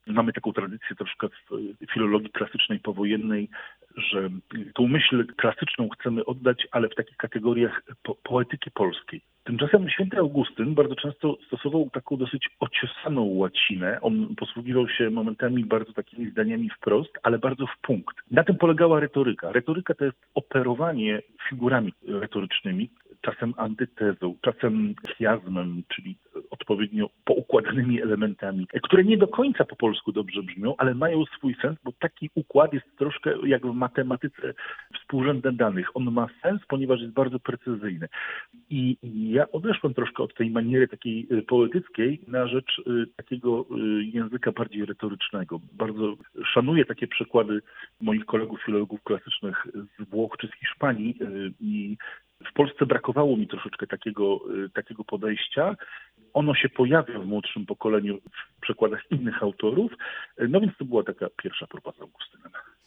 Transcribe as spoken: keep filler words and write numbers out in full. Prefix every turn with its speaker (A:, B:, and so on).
A: Mamy taką tradycję troszkę w filologii klasycznej powojennej, że tą myśl klasyczną chcemy oddać, ale w takich kategoriach po- poetyki polskiej. Tymczasem święty Augustyn bardzo często stosował taką dosyć ociosaną łacinę. On posługiwał się momentami bardzo takimi zdaniami wprost, ale bardzo w punkt. Na tym polegała retoryka. Retoryka to jest operowanie figurami retorycznymi, czasem antytezą, czasem chiazmem, czyli odpowiednio poukładanymi elementami, które nie do końca po polsku dobrze brzmią, ale mają swój sens, bo taki układ jest troszkę jak w matematyce współrzędne danych. On ma sens, ponieważ jest bardzo precyzyjny. I ja odeszłem troszkę od tej maniery takiej poetyckiej na rzecz takiego języka bardziej retorycznego. Bardzo szanuję takie przykłady moich kolegów filologów klasycznych z Włoch czy z Hiszpanii i w Polsce brakowało mi troszeczkę takiego, takiego podejścia. Ono się pojawia w młodszym pokoleniu w przekładach innych autorów, no więc to była taka pierwsza próba z Augustyna.